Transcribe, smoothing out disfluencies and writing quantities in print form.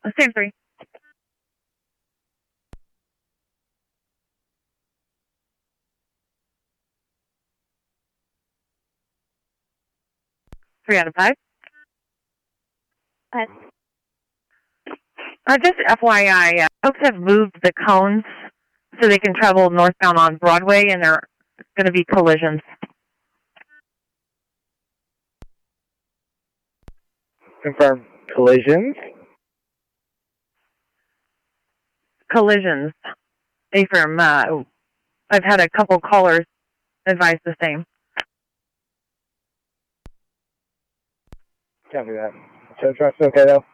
Same 3. 3 out of 5. Just FYI, folks have moved the cones so they can travel northbound on Broadway, and there are going to be collisions. Confirm. Collisions? Collisions. Affirm. I've had a couple callers advise the same. Copy that. So truck's okay though?